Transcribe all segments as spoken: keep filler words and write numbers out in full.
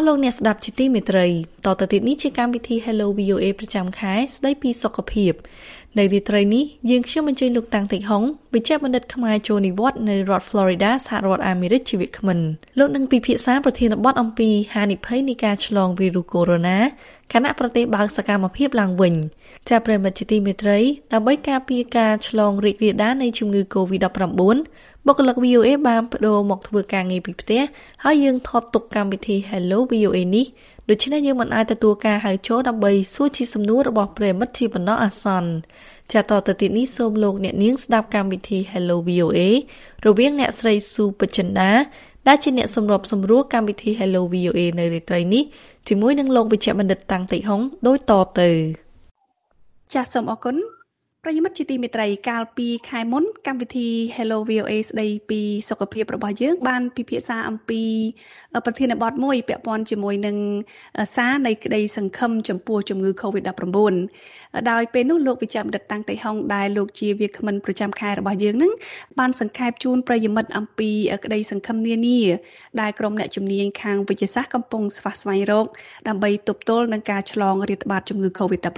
លោកអ្នកស្ដាប់ជាទីមេត្រីតទៅទៀតនេះជាកម្មវិធី Hello វី អូ เอ ប្រចាំខែស្ដីពីសុខភាពនៅរាត្រីនេះយើងខ្ញុំអញ្ជើញលោកតាំងតិចហុងវិជ្ជបណ្ឌិតខ្មែរចូលនិវត្តន៍នៅរដ្ឋ Florida សហរដ្ឋអាមេរិកជាវាគ្មិនលោកនឹងពិភាក្សាប្រធានបទអំពីហានិភ័យនៃការឆ្លងវីរុសកូវីដ -ខណៈប្រទេសបើកសកម្មភាពឡើងវិញចាប្រិមត្តជាទីមេត្រីដើម្បីការពារការឆ្លងរីករាលដាលនៃជំងឺ កូវីដ -បុគ្គលិក វី អូ เอ បានបដូរមកធ្វើការងារពីផ្ទះហើយយើងថតទុកកម្មវិធី Hello វី អូ เอ នេះដូច្នេះយើងមិនអាចទទួលការហៅចូលដើម្បីសួរជាសំណួររបស់ប្រិមិត្តជាបណ្ដោះអាសន្នចាតទៅទៀតនេះសូមលោកអ្នកនាងស្ដាប់កម្មវិធី Hello វី អូ เอ រវាងអ្នកស្រីស៊ូបចិន្តាដែលជាអ្នកសម្របសម្រួលកម្មវិធី Hello វី អូ เอ នៅរាត្រីនេះជាមួយនឹងលោកវិជ្ជបណ្ឌិតតាំងតិចហុងដូចតទៅចាសសូមអរគុណប្រិយមិត្តជាទីមេត្រីកាលពីខែមុនកម្មវិធី Hello វី អូ เอ ស្ដីពីសុខភាពរបស់យើងបានពិភាក្សាអំពីប្រធានបទមួយពាក់ព័ន្ធជាមួយនឹងសារនៃក្តីសង្ឃឹមចំពោះជំងឺ កូវីដ -ដោយពេលនោះលោកវិជ្ជបណ្ឌិតតាំងតិចហុងដែលលោកជាវាគ្មិនប្រចាំខែរបស់យើងនឹងបានសង្ខេបជូនប្រិយមិត្តអំពីក្តីសង្ឃឹមនានាដែលក្រុមអ្នកជំនាញខាងវិទ្យាសាស្ត្រកំពុងស្វះស្វែងរកដើម្បីទប់ទល់នឹងការឆ្លងរាតត្បាតជំងឺ កូវីដ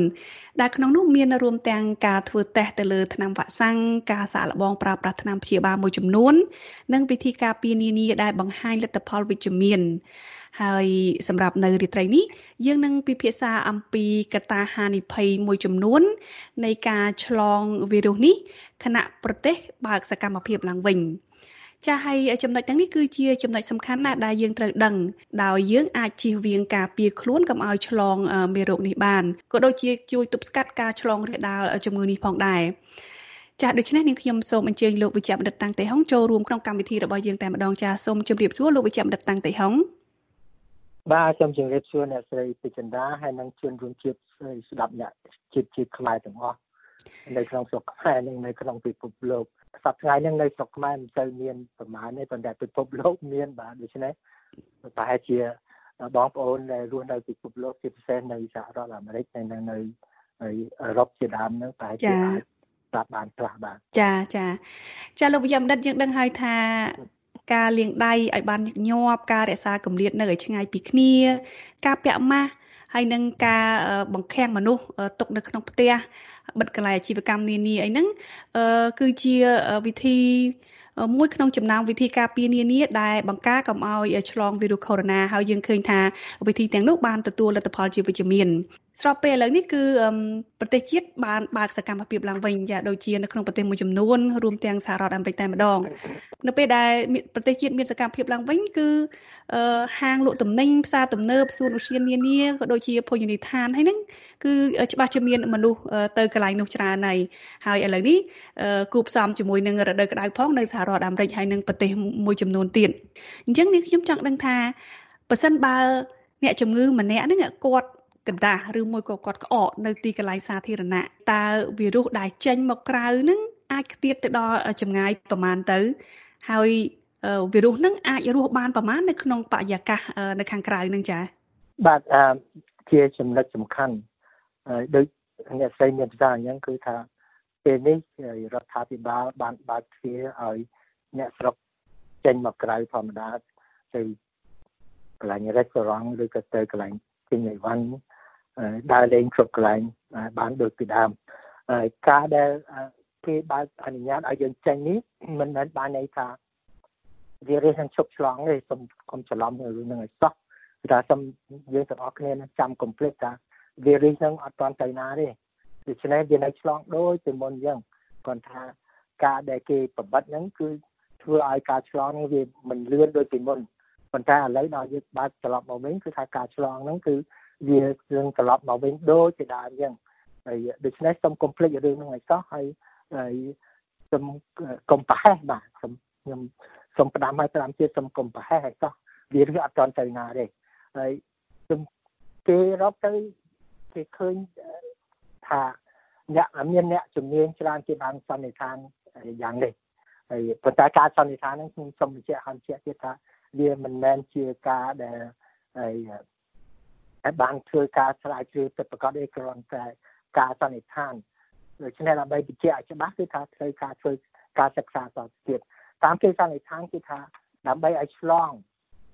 -ដែលក្នុងនោះមានរួមទាំងការធ្វើតេស្តទៅលើថ្នាំវ៉ាក់សាំងការសាកល្បងប្រើប្រាស់ថ្នាំព្យាបាលមួយចំនួននិងវិធីការពារនានាដែលបង្ហាញលទ្ធផលវិជ្ជមានហើយសម្រាប់នៅរាត្រីនេះយើងនឹងពិភាក្សាអំពីកត្តាហានិភ័យមួយចំនួននៃការឆ្លងវីរុសនេះខណៈប្រទេសបើកសកម្មភាពឡើងវិញចាហើយចំណុចទាំងនេះគឺជាចំណុចសំខាន់ណាស់ដែលយើងត្រូវដឹងដោយយើងអាចជៀសវាងការពារខ្លួនកុំឲ្យឆ្លងមេរោគនេះបានក៏ដូចជាជួយទប់ស្កាត់ការឆ្លងរាលដាលជំងឺនេះផងដែរចាដូច្នេះនាងខ្ញុំសូមអញ្ជើញលោកវិជ្ជបណ្ឌិតតាំងតិចហុងចូលរួមក្នុងកម្មវិធីរបស់យើងតែម្ដងចាសូមជម្រាបសួរលោកវិជ្ជបណ្ឌិតតាំងតិចហុងបាទសូមជម្រាបសួរអ្នកស្រីពេជ្រចិន្តាហើយនិងជនរួមជាតិស្ដាប់អ្នកជាតិជាតិខ្មែរទាំងអស់នៅក្នុងស្រុកខ្មែរនិងនៅក្នុងពិភពលោកសប្តាហ៍នេះនៅស្រុកខ្មែរមិនសូវមានប្រមាណទេប៉ុន្តែពិភពលោកមានបាទដូច្នេះប្រហែលជាបងប្អូនដែលរស់នៅពិភពលោកជាពិសេសនៅសហរដ្ឋអាមេរិកហើយនិងនៅអឺរ៉ុបជាដើមនោះប្រហែលជាអាចស្ដាប់បានខ្លះបាទចាចាចាលោកវិជ្ជបណ្ឌិតយើងដឹងហើយថាការលាងដៃឲ្យបានញឹកញាប់ការរក្សាគម្លាតនៅឲ្យឆ្ងាយពីគ្នាការពាក់ម៉ាស់ហើយនឹងការបង្ខាំងមនុស្សទុកនៅក្នុងផ្ទះបិទកន្លែងអាជីវកម្មនានាអីហ្នឹងគឺជាវិធីមួយក្នុងចំណោមវិធីការពារនានាដែលបង្ការកុំឲ្យឆ្លងវីរុសកូវីដ -ហើយយើងឃើញថាវិធីទាំងនោះបានទទួលលទ្ធផលជាវិជ្ជមានស្របពេលឥឡូវនេះគឺប្រទេសជាតិបានបើកសកម្មភាពឡើងវិញយ៉ាងដូចជានៅក្នុងប្រទេសមួយចំនួនរួមទាំងសហរដ្ឋអាមេរិកតែម្ដងនៅពេលដែលប្រទេសជាតិមានសកម្មភាពឡើងវិញគឺហាងលក់ទំនិញផ្សារទំនើបសួនឧទ្យាននានាក៏ដូចជាភោជនីយដ្ឋានហើយហ្នឹងគឺច្បាស់ជាមានមនុស្សទៅកន្លែងនោះច្រើនហើយហើយឥឡូវនេះគូផ្សំជាមួយនឹងរដូវក្តៅផងនៅសហរដ្ឋអាមេរិកហើយនិងប្រទេសមួយចំនួនទៀតអញ្ចឹងនេះខ្ញុំចង់ដឹងថាបើសិនបើអ្នកជំងឺម្នាក់ហ្នឹងគាត់កណ្ដាស់ឬមួយក៏គាត់ក្អកនៅទីកន្លែងសាធារណៈតើវីរុសដែលចេញមកក្រៅហ្នឹងអាចខ្ទាតទៅដល់ចម្ងាយប្រមាណទៅហើយវីរុសហ្នឹងអាចរស់បានប្រមាណនៅក្នុងបរិយាកាសនៅខាងក្រៅហ្នឹងចា៎បាទអឺជាចំណុចសំខាន់ដោយអ្នកស្រីមានប្រសាសន៍អញ្ចឹងគឺថាពេលនេះរដ្ឋាភិបាលបានបើកទ្វារឲ្យអ្នកស្រុកចេញមកក្រៅធម្មតាទៅកន្លែង restaurant ឬក៏ទៅកន្លែងទិញអីវ៉ាន់ដើរលេងគ្រប់កន្លែងបានដូចពីដើមការដែលគេបើកអនុញ្ញាតឲ្យយើងចេញនេះមិនមែនបានន័យថាវារេនឹងឈប់ឆ្លងទេសូមកុំច្រឡំរឿងហ្នឹងឲ្យសោះថាសូមយើងទាំងអស់គ្នាចាំកុំភ្លេចថាវារេនឹងអត់ទាន់ទៅណាទេដូច្នេះវានៅឆ្លងដូចពីមុនអញ្ចឹងគាត់ថាការដែលគេប្របត្តិហ្នឹងគឺធ្វើឲ្យការឆ្លងនេះវាមិនលឿនដូចពីមុនប៉ុន្តែឥឡូវដល់យើងបើកត្រឡប់មកវិញគឺថាការឆ្លងហ្នឹងគឺវានឹងត្រឡប់មកវិញដូចជាដើមអញ្ចឹងហើយដូច្នេះសូមកុំភ្លេចរឿងហ្នឹងឲ្យសោះហើយសូមកុំប្រហែសបាទសូមខ្ញុំសូមផ្ដាំឲ្យផ្ដាំទៀតសូមកុំប្រហែសឲ្យសោះវារឿងអត់ទាន់ទៅណាទេហើយសូមគេរកទៅគេឃើញថាអ្នកមានអ្នកជំនាញច្រើនគេបានសន្និដ្ឋានយ៉ាងនេះហើយប៉ុន្តែការសន្និដ្ឋានហ្នឹងខ្ញុំសូមបញ្ជាក់ឲ្យបញ្ជាក់ទៀតថាវាមិនមែនជាការដែលហើយបានធ្វើការស្រាវជ្រាវពិតប្រាកដទេគ្រាន់តែការសន្និដ្ឋានដូច្នេះដើម្បីបញ្ជាក់ឲ្យច្បាស់គឺថាត្រូវការធ្វើការសិក្សាតទៅទៀតតាមគេសន្និដ្ឋានគឺថាដើម្បីឲ្យឆ្លង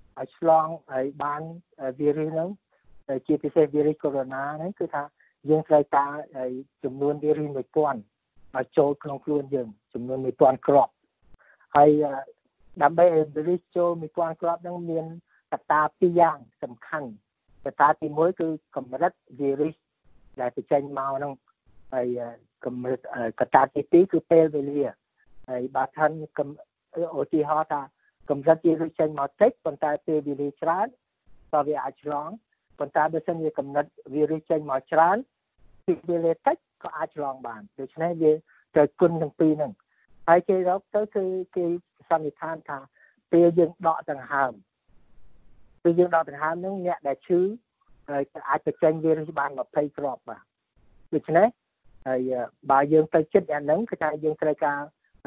ឲ្យឆ្លងឲ្យបានវីរុសហ្នឹងជាពិសេសវីរុសកូវីដ ហ្នឹងគឺថាយើងត្រូវការចំនួនវីរុស one thousand ឲ្យចូលក្នុងខ្លួនយើងចំនួនone thousand គ្រាប់ហើយដើម្បីឲ្យវីរុសចូលone thousandគ្រាប់ហ្នឹងមានកត្តាពីរយ៉ាងសំខាន់កត្តាទីoneគឺកម្រិតវីរុសដែលបញ្ចេញមកហ្នឹងហើយកម្រិតកត្តាទីtwoគឺពេលវេលាហើយបើថាឧទាហរណ៍ថាកម្រិតវីរុសចេញមកតិចប៉ុន្តែពេលវេលាច្រើនក៏វាអាចឆ្លងប៉ុន្តែបើសិនជាកម្រិតវីរុសចេញមកច្រើនពេលវេលាតិចក៏អាចឆ្លងបានដូច្នេះវាត្រូវគុណទាំងពីរហ្នឹងហើយគេរកទៅគឺគេសន្និដ្ឋានថាពេលយើងដកដង្ហើមពេលយើងដកដង្ហើមហ្នឹងអ្នកដែលឈឺអាចបញ្ចេញវីរុសបានtwentyគ្រាប់បាទដូច្នេះហើយបើយើងទៅចិត្តអាហ្នឹងគឺថាយើងត្រូវការ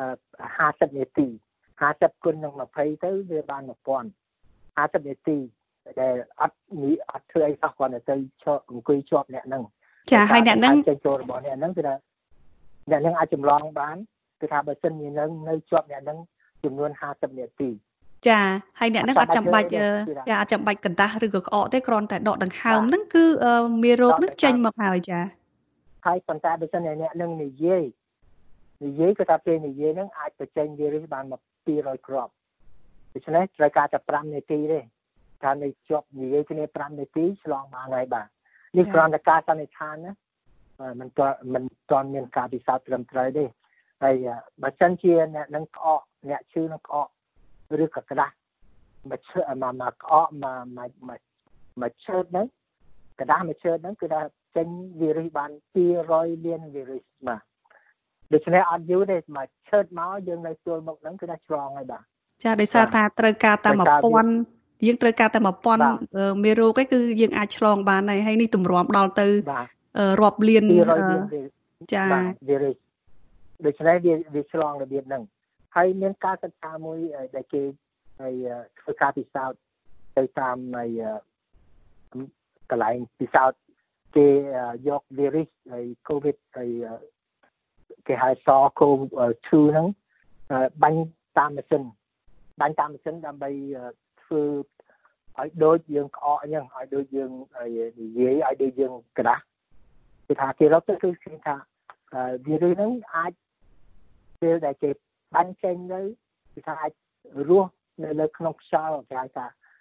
fiftyនាទីfiftyគុណនឹងtwentyទៅវាបានone thousand fiftyនាទីដែលអត់នេះអត់ធ្វើអីសោះគ្រាន់តែទៅឈប់អង្គុយជាប់អ្នកហ្នឹងចាហើយអ្នកហ្នឹងចេញចូលរបស់អ្នកហ្នឹងគឺថាអ្នកហ្នឹងអាចចម្លងបានគឺថាបើសិនជានឹងនៅជាប់អ្នកហ្នឹងចំនួនfiftyនាទីចាហើយអ្នកហ្នឹងអត់ចាំបាច់ចាអត់ចាំបាច់កណ្ដាស់ឬក៏ក្អកទេគ្រាន់តែដកដង្ហើមហ្នឹងគឺមេរោគហ្នឹងចេញមកហើយចាហើយប៉ុន្តែបើសិនជាអ្នកហ្នឹងនិយាយនិយាយគឺថាពេលនិយាយហ្នឹងអាចបញ្ចេញវីរុសបានមកtwo hundredគ្រាប់ដូច្នេះត្រូវការតែfiveនាទីទេថានៅជាប់និយាយគ្នាfiveនាទីឆ្លងបានហើយបាទនេះគ្រាន់តែការសន្និដ្ឋានណាមិនទាន់មិនទាន់មានការពិសោធន៍ត្រឹមត្រូវទេហើយបើសិនជាអ្នកនឹងក្អកអ្នកឈឺនឹងក្អកឬក៏ក្តាស់មកឈឺមកមកក្អកមកមកមកឈឺហ្នឹងក្តាស់មកឈឺហ្នឹងគឺថាចេញវីរុសបានtwo hundredលានវីរុសបាទដូច្នេះអត់យូរទេមកឈឺមកយើងនៅចូលមុខហ្នឹងគឺថាឆ្លងហើយបាទចាដោយសារថាត្រូវការតែone thousandយើងត្រូវការតែone thousandមេរោគឯងគឺយើងអាចឆ្លងបានហើយហើយនេះទម្រាំដល់ទៅរាប់លានចាវីរុសដូច្នេះវាវាឆ្លងរបៀបហ្នឹងហើយមានការសិក្សាមួយដែលគេហើយធ្វើការពិសោធន៍ទៅតាមហើយកន្លែងពិសោធន៍គេយកវីរុសហើយកូវីដហើយគេហៅ SARS-C o V two ហ្នឹងបាញ់តាមម៉ាស៊ីនបាញ់តាមម៉ាស៊ីនដើម្បីធ្វើឲ្យដូចយើងក្អកអញ្ចឹងឲ្យដូចយើងនិយាយឲ្យដូចយើងក្តាស់គឺថាគេរកទៅគឺឃើញថាវីរុសហ្នឹងអាចពេលដែលគេបាញ់ចេញទៅគឺថាអាចរស់នៅលើក្នុងខ្យល់គេហៅថា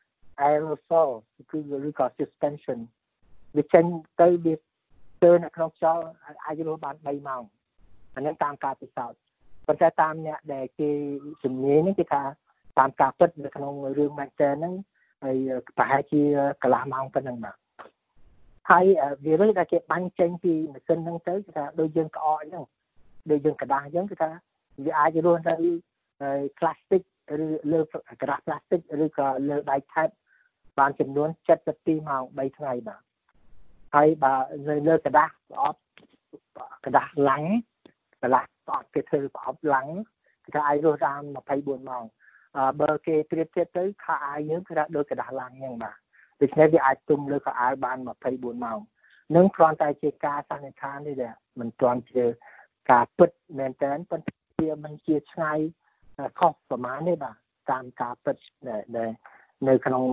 aerosol គឺឬក៏ suspension វាចេញទៅវាទៅនៅក្នុងខ្យល់អាចរស់បានthreeម៉ោងអានេះតាមការពិសោធន៍ប៉ុន្តែតាមអ្នកដែលគេជំនាញនេះគេថាតាមការពិតនៅក្នុងរឿងមែនតើហ្នឹងហើយប្រហែលជាកន្លះម៉ោងប៉ុណ្ណឹងបាទហើយវីរុសដែលគេបាញ់ចេញពីម៉ាស៊ីនហ្នឹងទៅគឺថាដូចយើងក្អកអញ្ចឹងដូចយើងក្តាស់អញ្ចឹងគឺថាវាអាចរស់នៅផ្លាស្ទិកឬលើក្តាស់ផ្លាស្ទិកឬក៏លើដែកថែបបានចំនួនseventy-twoម៉ោងthreeថ្ងៃបាទហើយបើនៅលើក្តាស់ប្រអប់ក្តាស់ឡាំងក្តាស់ប្រអប់គេធ្វើប្រអប់ឡាំងគឺថាអាចរស់បានtwenty-fourម៉ោងបើគេប្រៀបធៀបទៅខោអាវយើងគឺថាដូចក្តាស់ឡាំងអញ្ចឹងបាទដូច្នេះវាអាចទុំលើខោអាវបានtwenty-fourម៉ោងនឹងគ្រាន់តែជាការសន្និដ្ឋាននេះដែលមិនទាន់ជាការពិតមែនតើប៉ុន្តែវាមិនជាឆ្ងាយខុសប្រមាណទេបាទតាមការពិតដែលនៅក្នុង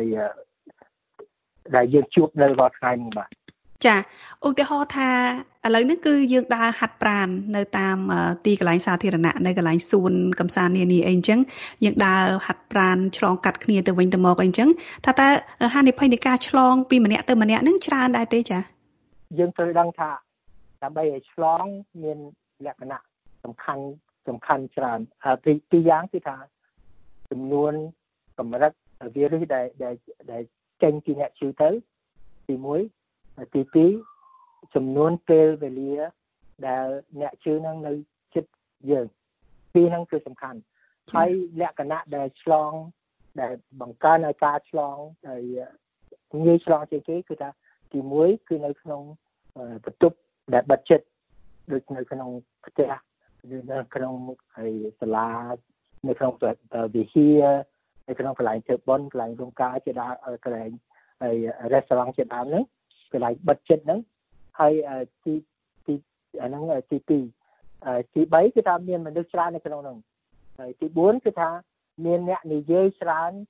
ដែលយើងជួបនៅរាល់ថ្ងៃនេះបាទចាឧទាហរណ៍ថាឥឡូវនេះគឺយើងដើរហាត់ប្រាណនៅតាមទីកន្លែងសាធារណៈនៅកន្លែងសួនកំសាន្តនានាអីអញ្ចឹងយើងដើរហាត់ប្រាណឆ្លងកាត់គ្នាទៅវិញទៅមកអីអញ្ចឹងថាតើហានិភ័យនៃការឆ្លងពីម្នាក់ទៅម្នាក់នឹងច្រើនដែរទេចាយើងត្រូវដឹងថាដើម្បីឲ្យឆ្លងមានលក្ខណៈសំខាន់សំខាន់ច្រើនពីពីយ៉ាងគឺថាចំនួនកម្រិតវីរុសដែលដែលចេញពីអ្នកឈឺទៅទីoneទីtwoចំនួនពេលវេលាដែលអ្នកឈឺនឹងនៅជិតយើងពីរហ្នឹងគឺសំខាន់ហើយលក្ខណៈដែលឆ្លងដែលបង្កើនឲ្យការឆ្លងហើយងាយឆ្លងជាងគេគឺថាទីoneគឺនៅក្នុងបន្ទប់ដែលបិទជិតដូចនៅក្នុងផ្ទះឬនៅក្នុងហើយសាលានៅក្នុងវិហារនៅក្នុងកន្លែងធ្វើបុណ្យកន្លែងរោងការជាដើមកន្លែងហើយ restaurant ជាដើមហ្នឹងកន្លែងបិទជិតហ្នឹងហើយទីទីអាហ្នឹងទីtwoទីthreeគឺថាមានមនុស្សច្រើននៅក្នុងហ្នឹងហើយទីfourគឺថាមានអ្នកនិយាយច្រើន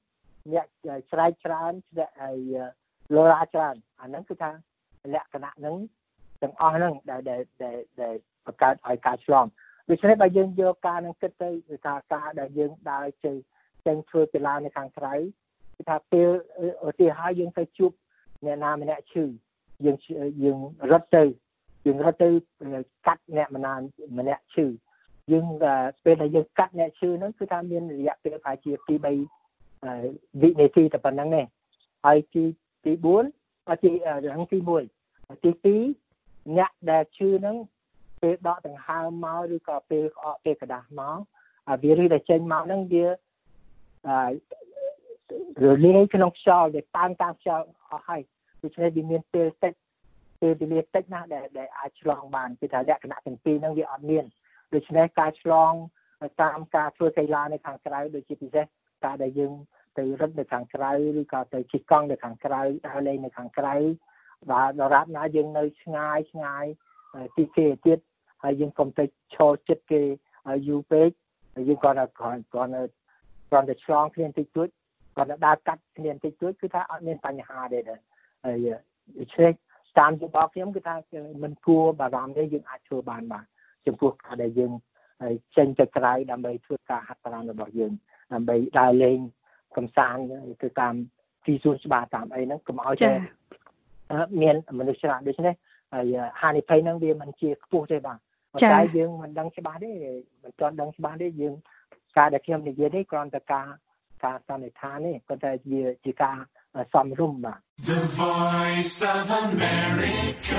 អ្នកឆ្លៃច្រើនហើយលោរ៉ាច្រើនអាហ្នឹងគឺថាលក្ខណៈហ្នឹងទាំងអស់ហ្នឹងដែលដែលដែលបង្កើតឲ្យការឆ្លងដូច្នេះបើយើងយកការនឹងគិតទៅគឺថាការដែលយើងដើរចេញចេញធ្វើកីឡានៅខាងក្រៅគឺថាពេលឧទាហរណ៍យើងទៅជួបអ្នកណាម្នាក់ឈឺយើងយើងរត់ទៅយើងរត់ទៅកាត់អ្នកម្នាក់ម្នាក់ឈឺយើងពេលដែលយើងកាត់អ្នកឈឺហ្នឹងគឺថាមានរយៈពេលប្រហែលជាពីរបីវិនាទីតែប៉ុណ្្នឹងទេហើយទីទីបួនទីរងទីមួយទីពីរអ្នកដែលឈឺហ្នឹងពេលដកដង្ហើមមកឬក៏ពេលក្អកពេលកដាស់មកអាវីរុសដែលចេញមកហ្នឹងវាអឺរលាយក្នុងខ្យល់ដែលតាំងតាមខ្យល់អស់ហើយដូច្នេះវាមានពេលតិចពេលវេលាតិចណាស់ដែលដែលអាចឆ្លងបានគឺថាលក្ខណៈទាំងពីរហ្នឹងវាអត់មានដូច្នេះការឆ្លងតាមការធ្វើកីឡានៅខាងក្រៅដូចជាពិសេសការដែលយើងទៅរត់នៅខាងក្រៅឬក៏ទៅជិះកង់នៅខាងក្រៅដើរលេងនៅខាងក្រៅបាទដរាបណាយើងនៅឆ្ងាយឆ្ងាយទីគេទៀតហើយយើងកុំទៅឈរចិត្តគេយូរពេកយើងគាត់គាត់គាត់គាត់ទៅឆ្លងគ្នាតិចតួចគាត់ដើរកាត់គ្នាតិចតួចគឺថាអត់មានបញ្ហាទេហើយឆ្លេកតាមរបស់ខ្ញុំគឺថាមិនគួរបារម្ភទេយើងអាចធ្វើបានបាទចំពោះការដែលយើងចេញទៅក្រៅដើម្បីធ្វើការហាត់ប្រាណរបស់យើងដើម្បីដើរលេងកំសាន្តទៅតាមទីសួនច្បារតាមអីហ្នឹងកុំឲ្យតែមានមនុស្សច្រើនដូច្នេះហើយហានិភ័យហ្នឹងវាមិនជាខ្ពស់ទេបាទតែយើងមិនដឹងច្បាស់ទេមិនទាន់ដឹងច្បាស់ទេយើងការដែលខ្ញុំនិយាយនេះគ្រាន់តែការការសន្និដ្ឋានទេប៉ុន្តែវាជាការសំរុំបាទ The Voice of America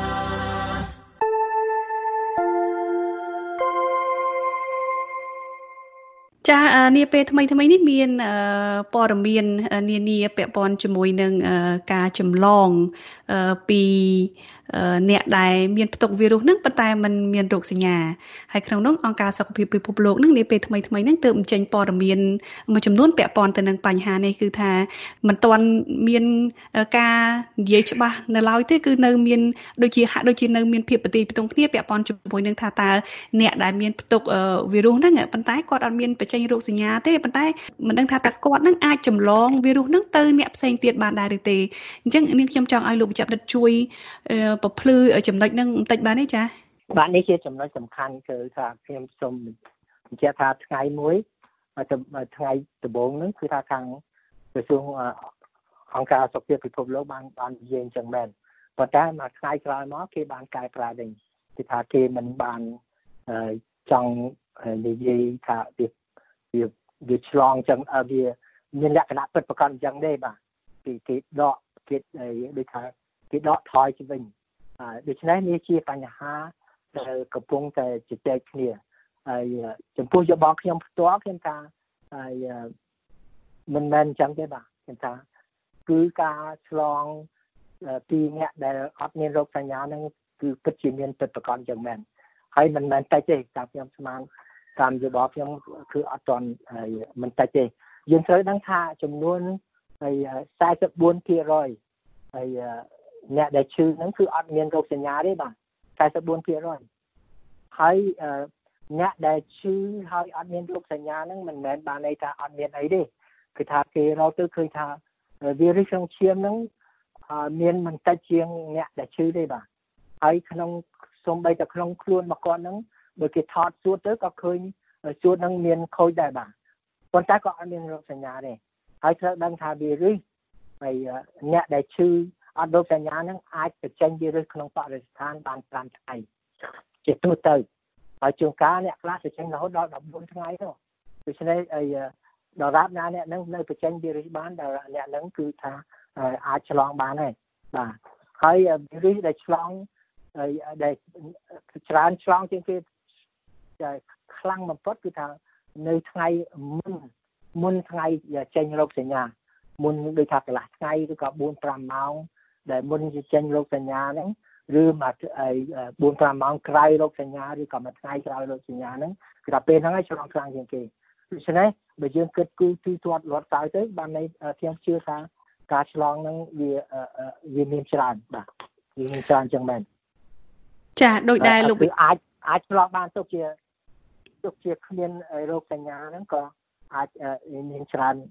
ចានាពេលថ្មីថ្មីនេះមានព័ត៌មាននានាពាក់ព័ន្ធជាមួយនឹងការចម្លងពីអ្នកដែលមានផ្ទុកវីរុសហ្នឹងប៉ុន្តែมันមានរោគសញ្ញាហើយក្នុងនោះអង្គការសុខភាពពិភពលោកហ្នឹងនាពេលថ្មីថ្មីហ្នឹងទើបបញ្ចេញព័ត៌មានមួយចំនួនពាក់ព័ន្ធទៅនឹងបញ្ហានេះគឺថាมันទាន់មានការនិយាយច្បាស់នៅឡើយទេគឺនៅមានដូចជាហាក់ដូចជានៅមានភាពប្រតិផ្ទុំគ្នាពាក់ព័ន្ធជាមួយនឹងថាតើអ្នកដែលមានផ្ទុកវីរុសហ្នឹងប៉ុន្តែគាត់អត់មានបញ្ចេញរោគសញ្ញាទេប៉ុន្តែមិនដឹងថាតើគាត់នឹងអាចចម្លងវីរុសហ្នឹងទៅអ្នកផ្សេងទៀតបានដែរឬទេអញ្ចឹងនាងខ្ញុំចង់ឲ្យលោកវិជ្ជបណ្ឌិតជួយពភ្លឺចំណុចហ្នឹងបន្តិចបានទេចា៎បាទនេះជាចំណុចសំខាន់គឺថាខ្ញុំសូមបញ្ជាក់ថាថ្ងៃមួយថ្ងៃដំបូងហ្នឹងគឺថាខាងក្រសួងអង្គការសុខភាពពិភពលោកបានបាននិយាយអញ្ចឹងមែនប៉ុន្តែមួយថ្ងៃក្រោយមកគេបានកែប្រែវិញគឺថាគេមិនបានចង់និយាយថាវាវាវាឆ្លងចឹងវាមានលក្ខណៈពិតប្រាកដអញ្ចឹងទេបាទគេគេដកគេដូចថាគេដកថយទៅវិញដូច្នេះនេះជាបញ្ហាដែលកំពុងតែជជែកគ្នាហើយចំពោះយោបល់ខ្ញុំផ្ទាល់ខ្ញុំថាហើយមិនមែនអញ្ចឹងទេបាទខ្ញុំថាគឺការឆ្លងពីអ្នកដែលអត់មានរោគសញ្ញាហ្នឹងគឺពិតជាមានពិតប្រាកដអញ្ចឹងមែនហើយមិនមែនតែទេតាមខ្ញុំស្មានតាមយោបល់ខ្ញុំគឺអត់ទាន់មិនតែទេយើងត្រូវដឹងថាចំនួនហើយសែនបួនភាគរយហើយអ្នកដែលឈឺហ្នឹងគឺអត់មានរោគសញ្ញាទេបាទសែនបួនភាគរយហើយអ្នកដែលឈឺហើយអត់មានរោគសញ្ញាហ្នឹងមិនមែនបានន័យថាអត់មានអីទេគឺថាគេរកទៅឃើញថាវីរុសក្នុងឈាមហ្នឹងមានមិនតិចជាងអ្នកដែលឈឺទេបាទហើយក្នុងសូម្បីតែក្នុងខ្លួនរបស់គាត់ហ្នឹងបើគេថតសួតទៅក៏ឃើញសួតហ្នឹងមានខូចដែរបាទប៉ុន្តែក៏អត់មានរោគសញ្ញាទេហើយត្រូវដឹងថាវីរុសហើយអ្នកដែលឈឺអត់រោគសញ្ញាហ្នឹងអាចបញ្ចេញវីរុសក្នុងបរិស្ថានបានប្រាំថ្ងៃជាទូទៅហើយជួនកាលអ្នកខ្លះបញ្ចេញរហូតដល់ដប់បួនថ្ងៃទៅដូច្នេះហើយដល់រាប់ណាអ្នកហ្នឹងនៅបញ្ចេញវីរុសបានដល់អ្នកហ្នឹងគឺថាអាចឆ្លងបានហើយបាទហើយវីរុសដែលឆ្លងហើយដែលច្រើនឆ្លងជាងគេខ្លាំងបំផុតគឺថានៅថ្ងៃមុនមុនថ្ងៃចេញរោគសញ្ញាមុនដូចថាកន្លះថ្ងៃឬក៏បួនប្រាំម៉ោងដែលមុនចេញរោគសញ្ញាហ្នឹងឬមកបួនប្រាំម៉ោងក្រោយរោគសញ្ញាឬក៏មួយថ្ងៃក្រោយរោគសញ្ញាហ្នឹងគឺថាពេលហ្នឹងឲ្យឆ្លងខ្លាំងជាងគេដូច្នេះបើយើងគិតគូរទូទាត់រត់ទៅទៅបានន័យខ្ញុំជឿថាការឆ្លងហ្នឹងវាវាមានច្រើនបាទវាមានច្រើនចឹងមែនចាដូចដែលលោកអាចអាចឆ្លងបានទុកជាទុកជាគ្មានរោគសញ្ញាហ្នឹងក៏អាចមានច្រើន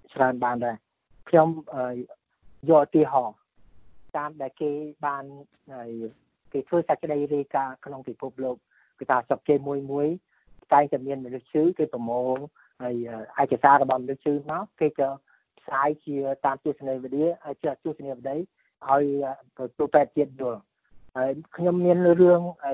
ច្រើនបានដែរខ្ញុំយកទីហោតាមដែលគេបានគេធ្វើសេចក្តីរាយការណ៍ក្នុងពិភពលោកគឺថាស្រុកគេមួយមួយតែតែមានមនុស្សឈឺគេប្រមូលហើយឯកសាររបស់មនុស្សឈឺមកគេក៏ផ្សាយជាតាមទស្សនវិជ្ជាជាទស្សនវិជ្ជាឲ្យទូទៅជាតិយល់ហើយខ្ញុំមានរឿងហើយ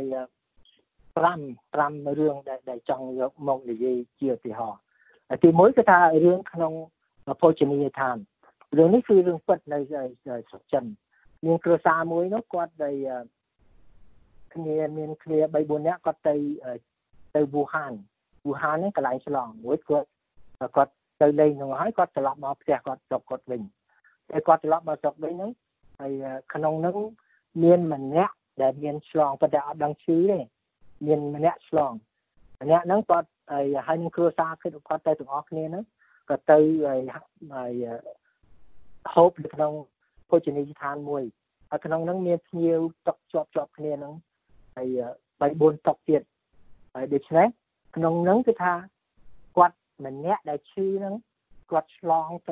5 5រឿងដែលដែលចង់យកមកនិយាយជាឧទាហរណ៍ទីមួយគឺថារឿងក្នុងភោជនីយដ្ឋានរឿងនេះគឺរឿងពិតនៅស្រុកចិនមានគ្រួសារមួយនោះគាត់ដែលគ្នាមានគ្នា 3 4 នាក់គាត់ទៅទៅវូហានវូហានហ្នឹងកន្លែងឆ្លងមួយគាត់គាត់ទៅលេងនោះហើយគាត់ត្រឡប់មកផ្ទះគាត់ស្រុកគាត់វិញតែគាត់ត្រឡប់មកស្រុកវិញហ្នឹងហើយក្នុងហ្នឹងមានម្នាក់ដែលមានឆ្លងប៉ុន្តែអត់ដឹងឈ្មោះទេមានម្នាក់ឆ្លងម្នាក់ហ្នឹងគាត់ហើយនឹងគ្រួសារគាត់គាត់ទៅទាំងអស់គ្នាហ្នឹងក៏ទៅហើយហូបនៅក្នុងភោជនីយដ្ឋានមួយហើយក្នុងហ្នឹងមានភ្ញៀវតុកជាប់ជាប់គ្នាហ្នឹងហើយ 3 4 តុកទៀតហើយដូច្នេះក្នុងហ្នឹងគឺថាគាត់ម្នាក់ដែលឈឺហ្នឹងគាត់ឆ្លងទៅ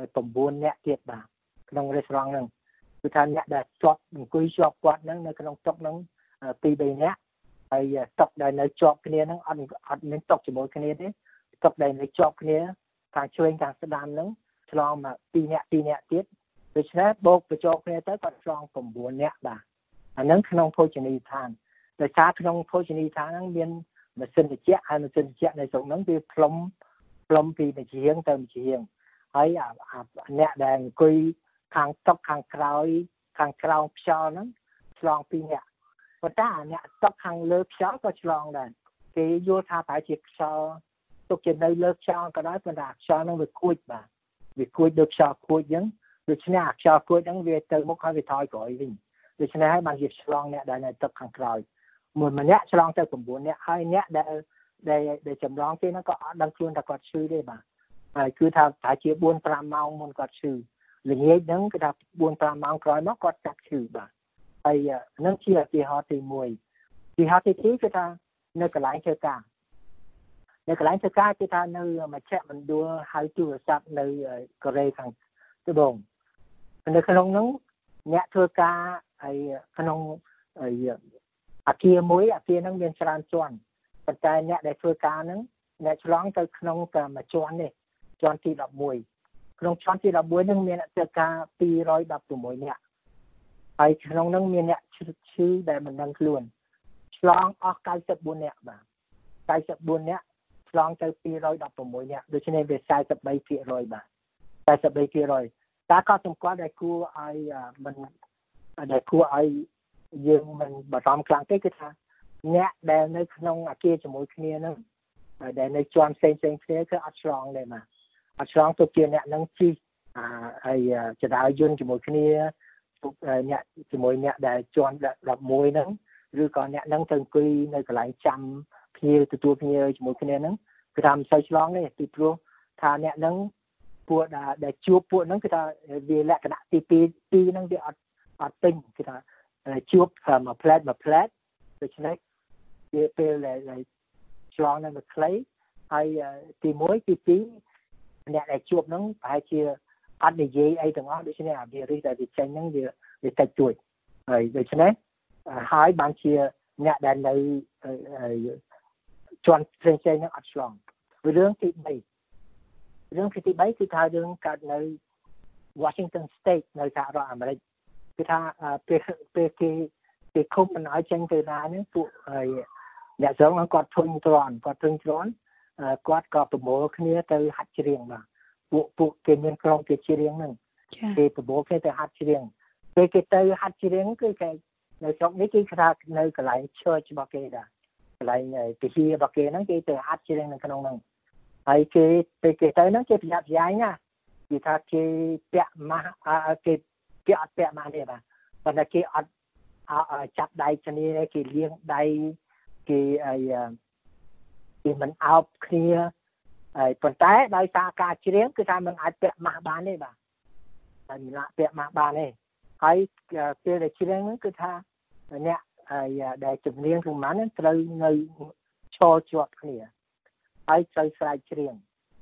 9 នាក់ទៀតបាទក្នុងរេស្តូរ៉ង់ហ្នឹងគឺថាអ្នកដែលជាប់អង្គុយជាប់គាត់ហ្នឹងនៅក្នុងតុកហ្នឹង 2 3 នាក់ហើយតុកដែលនៅជាប់គ្នាហ្នឹងអត់អត់មានតុកជាមួយគ្នាទេតុកដែលនៅជាប់គ្នាខាងឆ្វេងខាងស្ដាំហ្នឹងឆ្លងមក 2 នាក់ 2 នាក់ទៀតដូច្នេះបូកបញ្ចូលគ្នាទៅគាត់ឆ្លង 9 នាក់បាទអាហ្នឹងក្នុងភោជនីយដ្ឋានដោយសារក្នុងភោជនីយដ្ឋានហ្នឹងមានម៉ាស៊ីនត្រជាក់ហើយម៉ាស៊ីនត្រជាក់នៅក្នុងហ្នឹងវាផ្លុំផ្លុំពីម្ជាងទៅម្ជាងហើយអ្នកដែលអង្គុយខាងតុកខាងក្រោយខាងក្រោមខ្យល់ហ្នឹងឆ្លង 2 នាក់ប៉ុន្តែអ្នកតុកខាងលើខ្យល់ក៏ឆ្លងដែរគេយល់ថាប្រហែលជាខ្យល់ទុកជានៅលើខ្យល់ក៏ដោយប៉ុន្តែខ្យល់ហ្នឹងវាគួចបាទវាគួចដូចខ្យល់គួចអញ្ចឹងដូច្នេះខ្យល់គួចហ្នឹងវាទៅមុខហើយវាថយក្រោយវិញដូច្នេះហើយបានជាឆ្លងអ្នកដែលនៅតុកខាងក្រោយមួយម្នាក់ឆ្លងទៅ 9 នាក់ហើយអ្នកដែលដែលចម្លងគេហ្នឹងក៏អត់ដឹងខ្លួនថាគាត់ឈឺទេបាទហើយគឺថាប្រហែលជា 4 5 ម៉ោងមុនគាត់ឈឺល្ងាចហ្នឹងគឺថា 4 5 ម៉ោងក្រោយមកគាត់ចាក់ឈឺបាទហើយហ្នឹងជាឧទាហរណ៍ទី1ឧទាហរណ៍ទី2គឺថានៅកន្លែងធ្វើការនៅកន្លែងធ្វើការគឺថានៅមជ្ឈមណ្ឌលហៅទូរស័ព្ទនៅកូរ៉េខាងត្បូងនៅក្នុងហ្នឹងអ្នកធ្វើការហើយក្នុងអាគារមួយអាគារហ្នឹងមានច្រើនជាន់ប៉ុន្តែអ្នកដែលធ្វើការហ្នឹងអ្នកឆ្លងទៅក្នុងតែមួយជាន់នេះជាន់ទី11ក្នុងជាន់ទី11ហ្នឹងមានអ្នកធ្វើការ 216 នាក់ហើយក្នុងហ្នឹងមានអ្នកឈឺដែលមិនដឹងខ្លួនឆ្លងអស់ 94 នាក់បាទ 94 នាក់ឆ្លងទៅ 216 នាក់ដូច្នេះវា 43% បាទ 43% តែក៏សម្គាល់ដែលគួរឲ្យមិនដែលគួរឲ្យយើងមិនបារម្ភខ្លាំងទេគឺថាអ្នកដែលនៅក្នុងអាគារជាមួយគ្នាហ្នឹងដែលនៅជាន់ផ្សេងផ្សេងគ្នាគឺអត់ឆ្លងទេបាទអត់ឆ្លងទៅជាអ្នកហ្នឹងជិះហើយចរាយន្តជាមួយគ្នាអ្នកជាមួយអ្នកដែលជាន់11ហ្នឹងឬក៏អ្នកហ្នឹងទៅអង្គុយនៅកន្លែងចាំភ្ញៀវទទួលភ្ញៀវជាមួយគ្នាហ្នឹងគឺថាមិនសូវឆ្លងទេពីព្រោះថាអ្នកហ្នឹងពួកដែលជួបពួកហ្នឹងគឺថាវាលក្ខណៈទី2ទីហ្នឹងវាអត់អត់ពេញគឺថាជួបមួយផ្លែតមួយផ្លែតដូច្នេះវាពេលដែលឆ្លងនៅមួយខ្លីហើយទី1ទី2អ្នកដែលជួបហ្នឹងប្រហែលជាអត់និយាយអីទាំងអស់ដូច្នេះអាវីរុសដែលវាចេញហ្នឹងវាវាតិចតួចហើយដូច្នេះហើយបានជាអ្នកដែលនៅជាន់ផ្សេងផ្សេងហ្នឹងអត់ឆ្លងរឿងទី3រឿងទី3គឺថារឿងកើតនៅ Washington State នៅសហរដ្ឋអាមេរិកគឺថាពេលពេលគេគេឃុំមិនឲ្យចេញទៅណាហ្នឹងពួកអ្នកស្រុកហ្នឹងគាត់ធុញទ្រាន់គាត់ធុញទ្រាន់គាត់ក៏ប្រមូលគ្នាទៅហាត់ច្រៀងបាទពួកពួកគេមានក្រុមគេច្រៀងហ្នឹងគេប្រមូលគ្នាទៅហាត់ច្រៀងពេលគេទៅហាត់ច្រៀងគឺគេនៅស្រុកនេះគេថានៅកន្លែង church របស់គេដែរកន្លែងពិធីរបស់គេហ្នឹងគេទៅហាត់ច្រៀងនៅក្នុងហ្នឹងហើយគេពេលគេទៅហ្នឹងគេប្រយ័ត្នប្រយែងណាគេថាគេពាក់ម៉ាស់គេគេអត់ពាក់ម៉ាស់ទេបាទប៉ុន្តែគេអត់ចាប់ដៃគ្នាគេលាងដៃគេឲ្យគេមិនអោបគ្នាហើយប៉ុន្តែដោយសារការច្រៀងគឺថាมันអាចពាក់ម៉ាស់បានទេបាទហើយមិនអាចពាក់ម៉ាស់បានទេហើយពេលដែលច្រៀងហ្នឹងគឺថាអ្នកដែលជំនាញក្នុងម៉ាស់ហ្នឹងត្រូវនៅឈរជាប់គ្នាហើយត្រូវស្រែកច្រៀង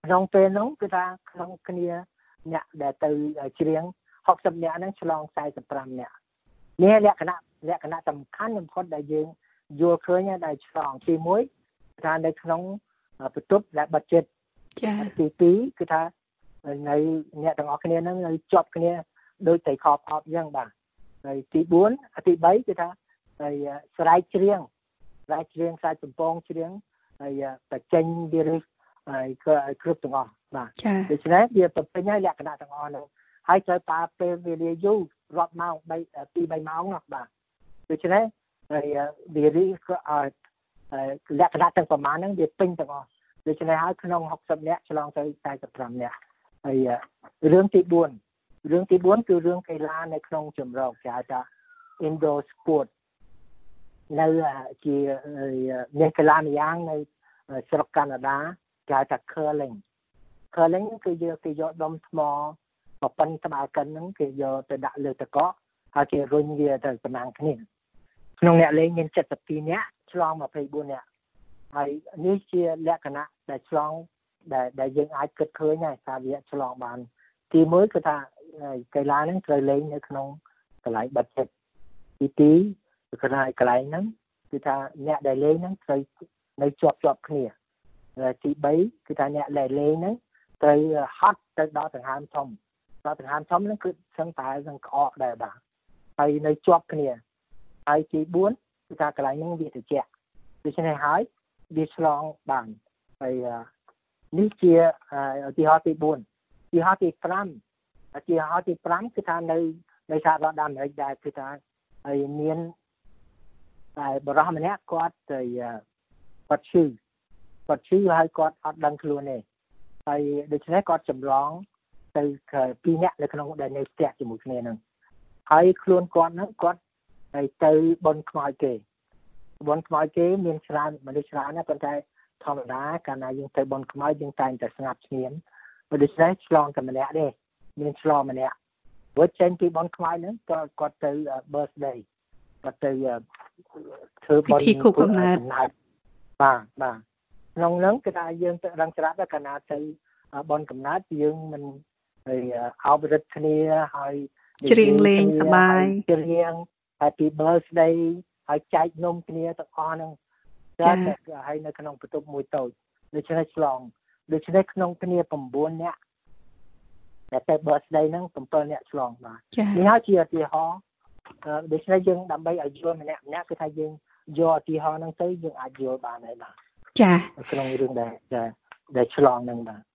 ក្នុងពេលនោះគឺថាក្នុងគ្នាអ្នកដែលទៅច្រៀងหกสิบនាក់ហ្នឹងឆ្លងสี่สิบห้าនាក់នេះលក្ខណៈលក្ខណៈសំខាន់បំផុតដែលយើងយល់ឃើញដែលឆ្លងទីមួយថានៅក្នុងបន្ទប់ដែលបិទជិតចា៎ទីពីរគឺថានៅអ្នកទាំងអស់គ្នាហ្នឹងនៅជាប់គ្នាដូចតែខោផោតអញ្ចឹងបាទហើយទីbốnទី3គឺថាហើយស្រែកច្រៀងស្រែកច្រៀងខ្សែសំពងច្រៀងហើយបញ្ចេញវារិះហើយគ្រប់ទាំងអស់បាទដូច្នេះវាប្រពេញហើយលក្ខណៈទាំងអស់ហ្នឹងហើយត្រូវប្រើពេលវេលាយូររាប់ម៉ោង3 2 3ម៉ោងនោះបាទដូច្នេះហើយវារិះក៏ឲ្យលក្ខណៈទាំងប្រមាណហ្នឹងវាពេញទាំងអស់ដូច្នេះហើយក្នុងหกสิบនាក់ឆ្លងទៅสี่สิบห้าនាក់ហើយរឿងទីbốnរឿងទីbốnគឺរឿងកីឡានៅក្នុងជម្រកគេហៅថា indoor sport នៅជាមានកីឡាម្យ៉ាងនៅស្រុកកាណាដាគេហៅថា curling curling គឺយកគេយកដុំថ្មមកប៉ិនក្បាលកិនហ្នឹងគេយកទៅដាក់លើទឹកកកហើយគេរុញវាទៅប្រណាំងគ្នាក្នុងអ្នកលេងមានseventy-twoនាក់ឆ្លងtwenty-fourនាក់ហើយនេះជាលក្ខណៈដែលឆ្លងដែលដែលយើងអាចគិតឃើញហើយថាវាឆ្លងបានទីមួយគឺថាកីឡាហ្នឹងត្រូវលេងនៅក្នុងកន្លែងបិទជិតទីពីរគឺថាកន្លែងហ្នឹងគឺថាអ្នកដែលលេងហ្នឹងត្រូវនៅជាប់ជាប់គ្នាទី3គឺថាអ្នកដែលលេងហ្នឹងត្រូវហត់ទៅដល់ដង្ហើមធំដល់ដង្ហើមធំហ្នឹងគឺសឹងតែនឹងក្អកដែរបាទហើយនៅជាប់គ្នាហើយទីfourគឺថាកន្លែងហ្នឹងវាត្រជាក់ដូច្នេះហើយវាឆ្លងបានហើយនេះជាឧទាហរណ៍ទីfourឧទាហរណ៍ទីfiveឧទាហរណ៍ទីfiveគឺថានៅនៅសហរដ្ឋអាមេរិកដែរគឺថាហើយមានតែបរិះម្នាក់គាត់ទៅគាត់ឈឺគាត់ឈឺហើយគាត់អត់ដឹងខ្លួនទេហើយដូច្នេះគាត់ចម្លងទៅពីរនាក់នៅក្នុងដែលនៅផ្ទះជាមួយគ្នាហ្នឹងហើយខ្លួនគាត់ហ្នឹងគាត់ហើយទៅបនខ្មោចគេបនខ្មោចគេមានច្រើនមនុស្សច្រើនណាស់ប៉ុន្តែធម្មតាកាលណាយើងទៅបនខ្មោចយើងតែងតែស្ងាត់ស្ងៀមដូច្នេះឆ្លងតែម្នាក់ទេមានឆ្លងម្នាក់ព្រោះចេញពីបនខ្មោចហ្នឹងគាត់គាត់ទៅ birthday គាត់ទៅធ្វើបនពិធីខួបកំណើតបាទបាទក្នុងហ្នឹងគឺថាយើងទៅរងស្រាប់តែកាលណាទៅបនកំណើតយើងមិនហើយអបរិទ្ធគ្នាហើយច្រៀងលេងសប្បាយច្រៀង Happy birthday ហើយចែកនំគ្នាទាំងអស់ហ្នឹងតែហើយនៅក្នុងបន្ទប់មួយតូចដូច្នេះឆ្លងដូច្នេះក្នុងគ្នាnineនាក់តែទៅ birthday ហ្នឹងsevenនាក់ឆ្លងបាទនេះហើយជាឧទាហរណ៍ដូច្នេះយើងដើម្បីឲ្យយល់ម្នាក់ម្នាក់គឺថាយើងយកឧទាហរណ៍ហ្នឹងទៅយើងអាចយល់បានហើយបាទចាក្នុងរឿងដែលដែលឆ្លងហ្នឹងបាទ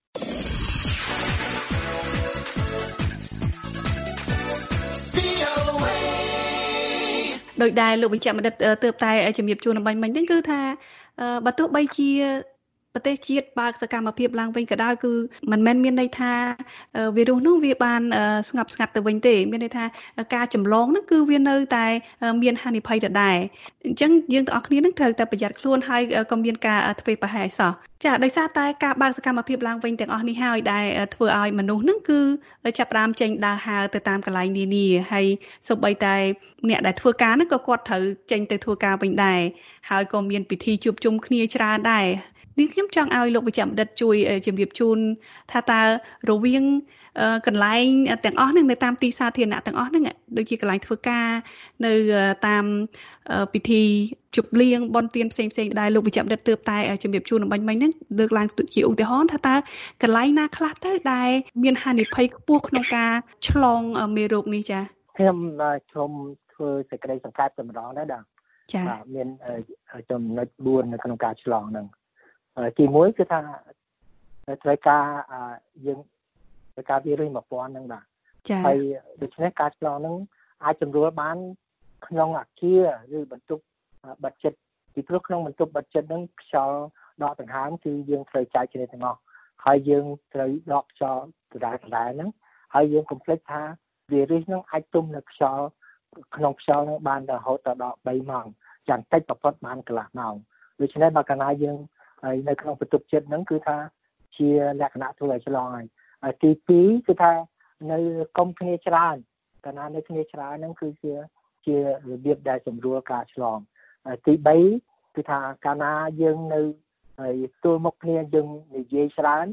ដោយដែលលោកវិជ្ជបណ្ឌិតទើបតែជំរាបជូនអំបញ្ញមិញហ្នឹងគឺថាបើទោះបីជាប្រទេសជាតិបើកសកម្មភាពឡើងវិញក៏ដោយគឺមិនមែនមានន័យថាវីរុសនោះវាបានស្ងប់ស្ងាត់ទៅវិញទេមានន័យថាការចម្លងហ្នឹងគឺវានៅតែមានហានិភ័យដដែលអញ្ចឹងយើងទាំងអស់គ្នានឹងត្រូវតែប្រយ័ត្នខ្លួនហើយក៏មានការធ្វេសប្រហែសសោះចាដោយសារតែការបើកសកម្មភាពឡើងវិញទាំងអស់នេះហើយដែលធ្វើឲ្យមនុស្សហ្នឹងគឺចាប់ផ្ដើមចេញដើរហើរទៅតាមកន្លែងនានាហើយសូម្បីតែអ្នកដែលធ្វើការហ្នឹងក៏គាត់ត្រូវចេញទៅធ្វើការវិញដែរហើយក៏មានពិធីជួបជុំគ្នាច្រើនដែរនេះខ្ញុំចង់ឲ្យលោកវិជ្ជបណ្ឌិតជួយជម្រាបជូនថាតើរវាងកន្លែងទាំងអស់ហ្នឹងនៅតាមទីសាធារណៈទាំងអស់ហ្នឹងដូចជាកន្លែងធ្វើការនៅតាមពិធីជប់លៀងបុណ្យទានផ្សេងផ្សេងដែលលោកវិជ្ជបណ្ឌិតទើបតែជម្រាបជូនអំបញ្ញមិញហ្នឹងលើកឡើងជាឧទាហរណ៍ថាតើកន្លែងណាខ្លះទៅដែលមានហានិភ័យខ្ពស់ក្នុងការឆ្លងមេរោគនេះចា៎ខ្ញុំសូមធ្វើសេចក្តីសង្កេតតែម្ដងដែរបាទចា៎មានចំណុចfourនៅក្នុងការឆ្លងហ្នឹងទីមួយគឺថាត្រូវការយើងត្រូវការវីរុសone thousandហ្នឹងបាទហើយដូច្នេះការឆ្លងហ្នឹងអាចជំរួលបានក្នុងអាគារឬបន្ទប់បិទជិតពីព្រោះក្នុងបន្ទប់បិទជិតហ្នឹងខ្យល់ដកដង្ហើមគឺយើងត្រូវចែកគ្នាទាំងអស់ហើយយើងត្រូវដកខ្យល់ដដែលដដែលហ្នឹងហើយយើងកុំភ្លេចថាវីរុសហ្នឹងអាចទុំនៅខ្យល់ក្នុងខ្យល់ហ្នឹងបានរហូតដល់threeម៉ោងយ៉ាងតិចបំផុតបានកន្លះម៉ោងដូច្នេះបើកាលណាយើងហើយនៅក្នុងបន្ទប់ចិត្តហ្នឹងគឺថាជាលក្ខណៈធ្វើឲ្យឆ្លងហើយទីtwoគឺថានៅកុំគ្នាច្រើនកាលណានៅគ្នាច្រើនហ្នឹងគឺជាជារបៀបដែលសម្រួលការឆ្លងទីthreeគឺថាកាលណាយើងនៅហើយទល់មុខគ្នាយើងនិយាយច្រើន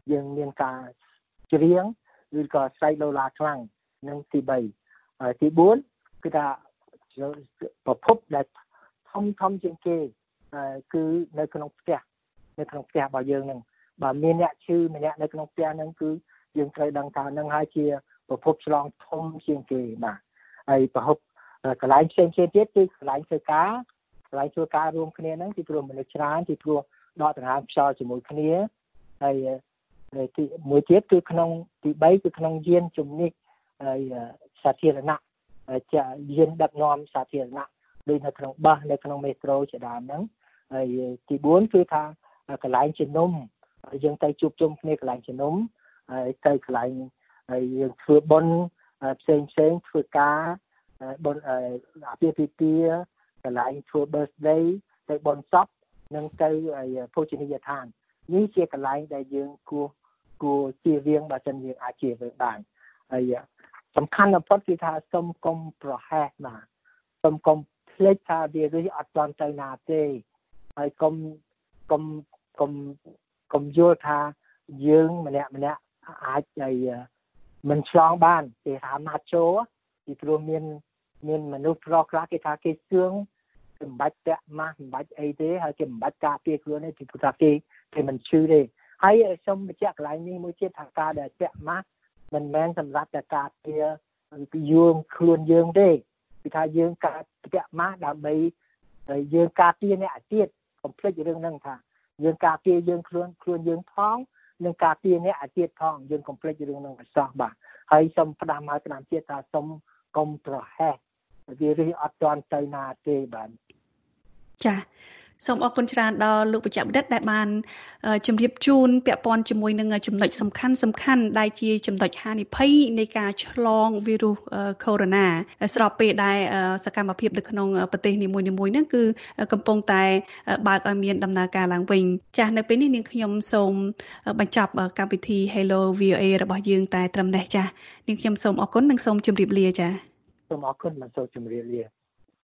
យើងមានការច្រៀងឬក៏ស្រែកឡូឡាខ្លាំងនឹងទី3ទី4គឺថាប្រភពដែលធំធំជាងគេគឺនៅក្នុងផ្ទះនៅក្នុងផ្ទះរបស់យើងនឹងបើមានអ្នកឈឺម្នាក់នៅក្នុងផ្ទះហ្នឹងគឺយើងត្រូវដឹងថានឹងហើយជាប្រភពឆ្លងធំជាងគេបាទហើយប្រភពកន្លែងផ្សេងៗទៀតគឺកន្លែងធ្វើការកន្លែងធ្វើការរួមគ្នាហ្នឹងទីព្រោះមនុស្សច្រើនទីព្រោះដកដង្ហើមខ្យល់ជាមួយគ្នាហើយទីមួយទៀតគឺក្នុងទី3គឺក្នុងយានជំនិះហើយសាធារណៈចាយានដឹកនាំសាធារណៈដូចនៅក្នុងបាសនៅក្នុងមេត្រូជាដើមហ្នឹងហើយទី4គឺថាកន្លែងជំនុំយើងទៅជួបជុំគ្នាកន្លែងជំនុំហើយទៅកន្លែងហើយយើងធ្វើបុណ្យផ្សេងផ្សេងធ្វើការបុណ្យអាពាហ៍ពិពាហ៍កន្លែងធ្វើ birthday ទៅបុណ្យសពនិងទៅភោជនីយដ្ឋាននេះជាកន្លែងដែលយើងគួរគួរជៀសវាងបើមិនយើងអាចជៀសវាងបានហើយសំខាន់បំផុតគឺថាសូមកុំប្រហែសបាទសូមកុំភ្លេចថាវារីអត់ទាន់ទៅណាទេហើយកុំកុំកុំកុំយល់ថាយើងម្នាក់ម្នាក់អាចឲ្យមិនឆ្លងបានគេថាណាត់ចូលពីព្រោះមានមានមនុស្សប្រុសខ្លះគេថាគេជឿងមិនបាច់ពាក់ម៉ាស់មិនបាច់អីទេហើយគេមិនបាច់ការពារខ្លួនទេពីព្រោះថាគេគេមិនឈឺទេហើយសូមបញ្ជាក់កន្លែងនេះមួយទៀតថាការដែលពាក់ម៉ាស់មិនមែនសម្រាប់តែការពារពីយើងខ្លួនយើងទេគឺថាយើងការពាក់ម៉ាស់ដើម្បីយើងការពារអ្នកទៀតកុំភ្លេចរឿងហ្នឹងថាយើងការពារយើងខ្លួនខ្លួនយើងផងនិងការពារអ្នកទៀតផងយើងកុំភ្លេចរឿងហ្នឹងឲ្យសោះបាទហើយសូមផ្ដាំឲ្យផ្ដាំទៀតថាសូមកុំប្រហែសវារីអត់ទាន់ទៅណាទេបាទចា៎សូមអរគុណច្រើនដល់លោកបញ្ជាបណ្ឌិតដែលបានជម្រាបជូនពាក់ព័ន្ធជាមួយនឹងចំណុចសំខាន់សំខាន់ដែលជាចំណុចហានិភ័យនៃការឆ្លងវីរុសកូវីដ -ស្របពេលដែលសកម្មភាពនៅក្នុងប្រទេសនីមួយៗហ្នឹងគឺកំពុងតែបើកឲ្យមានដំណើរការឡើងវិញចាស់នៅពេលនេះនាងខ្ញុំសូមបញ្ចប់កម្មវិធី Hello វី អូ เอ របស់យើងតែត្រឹមនេះចាស់នាងខ្ញុំសូមអរគុណនិងសូមជម្រាបលាចា៎សូមអរគុណនិងសូមជម្រាបលា